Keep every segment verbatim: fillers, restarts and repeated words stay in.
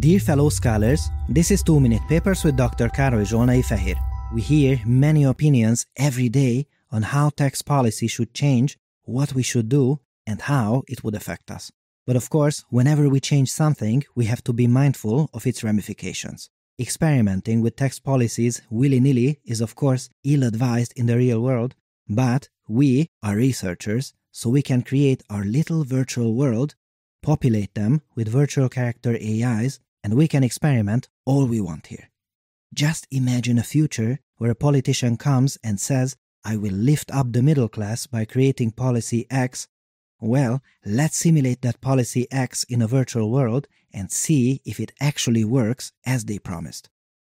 Dear fellow scholars, this is two minute Papers with Doctor Károly Zsolnai Fehér. We hear many opinions every day on how tax policy should change, what we should do, and how it would affect us. But of course, whenever we change something, we have to be mindful of its ramifications. Experimenting with tax policies willy-nilly is of course ill-advised in the real world, but we are researchers, so we can create our little virtual world, populate them with virtual character A Is, and we can experiment all we want here. Just imagine a future where a politician comes and says, I will lift up the middle class by creating policy X. Well, let's simulate that policy X in a virtual world and see if it actually works as they promised.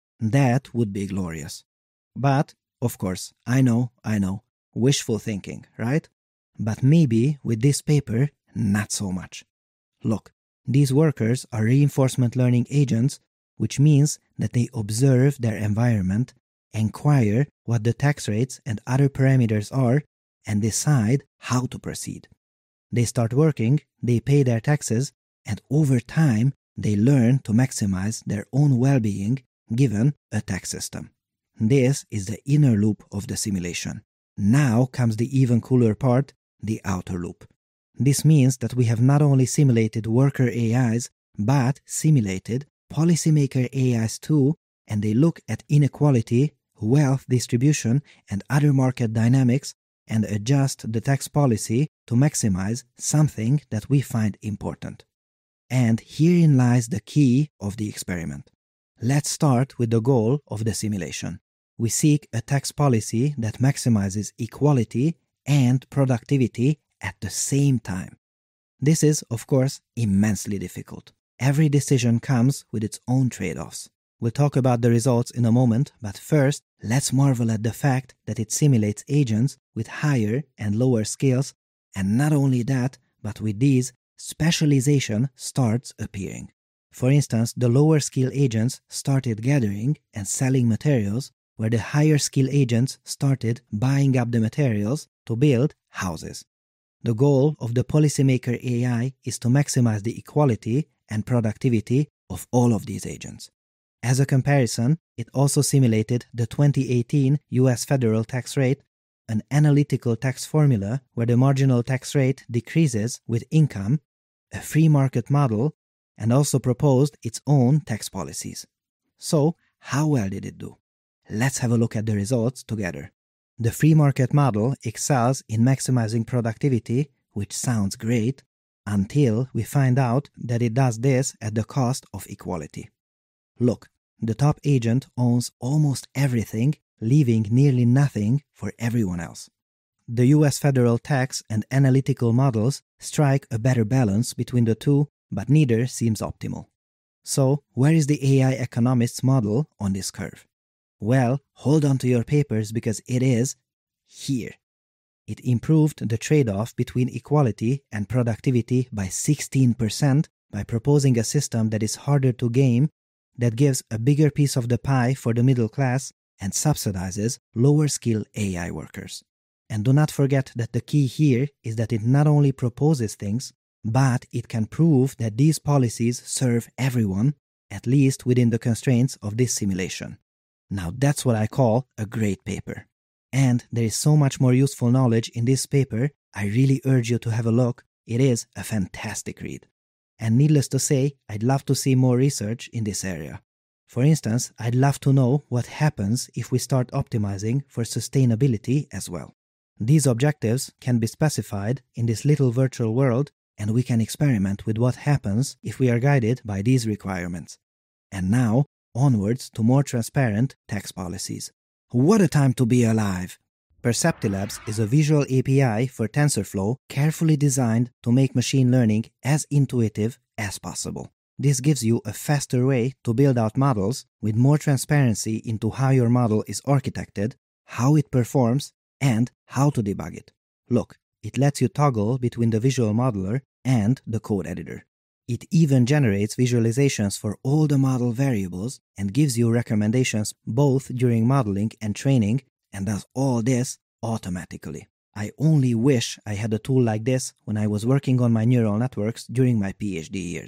That would be glorious. But, of course, I know, I know, wishful thinking, right? But maybe with this paper, not so much. Look, these workers are reinforcement learning agents, which means that they observe their environment, inquire what the tax rates and other parameters are, and decide how to proceed. They start working, they pay their taxes, and over time, they learn to maximize their own well-being given a tax system. This is the inner loop of the simulation. Now comes the even cooler part, the outer loop. This means that we have not only simulated worker A Is, but simulated policymaker A Is too, and they look at inequality, wealth distribution, and other market dynamics, and adjust the tax policy to maximize something that we find important. And herein lies the key of the experiment. Let's start with the goal of the simulation. We seek a tax policy that maximizes equality and productivity at the same time. This is, of course, immensely difficult. Every decision comes with its own trade-offs. We'll talk about the results in a moment, but first, let's marvel at the fact that it simulates agents with higher and lower skills, and not only that, but with these, specialization starts appearing. For instance, the lower skill agents started gathering and selling materials, where the higher skill agents started buying up the materials to build houses. The goal of the policymaker A I is to maximize the equality and productivity of all of these agents. As a comparison, it also simulated the twenty eighteen U S federal tax rate, an analytical tax formula where the marginal tax rate decreases with income, a free market model, and also proposed its own tax policies. So, how well did it do? Let's have a look at the results together. The free market model excels in maximizing productivity, which sounds great, until we find out that it does this at the cost of equality. Look, the top agent owns almost everything, leaving nearly nothing for everyone else. The U S federal tax and analytical models strike a better balance between the two, but neither seems optimal. So, where is the A I economist's model on this curve? Well, hold on to your papers because it is here. It improved the trade-off between equality and productivity by sixteen percent by proposing a system that is harder to game, that gives a bigger piece of the pie for the middle class and subsidizes lower-skill A I workers. And do not forget that the key here is that it not only proposes things, but it can prove that these policies serve everyone, at least within the constraints of this simulation. Now that's what I call a great paper. And there is so much more useful knowledge in this paper, I really urge you to have a look. It is a fantastic read. And needless to say, I'd love to see more research in this area. For instance, I'd love to know what happens if we start optimizing for sustainability as well. These objectives can be specified in this little virtual world, and we can experiment with what happens if we are guided by these requirements. And now, onwards to more transparent tax policies. What a time to be alive! Perceptilabs is a visual A P I for TensorFlow carefully designed to make machine learning as intuitive as possible. This gives you a faster way to build out models with more transparency into how your model is architected, how it performs, and how to debug it. Look, it lets you toggle between the visual modeler and the code editor. It even generates visualizations for all the model variables and gives you recommendations both during modeling and training, and does all this automatically. I only wish I had a tool like this when I was working on my neural networks during my PhD years.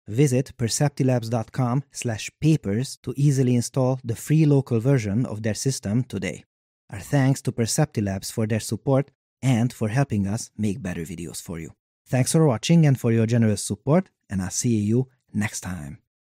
Visit perceptilabs.com slash papers to easily install the free local version of their system today. Our thanks to Perceptilabs for their support and for helping us make better videos for you. Thanks for watching and for your generous support, and I'll see you next time.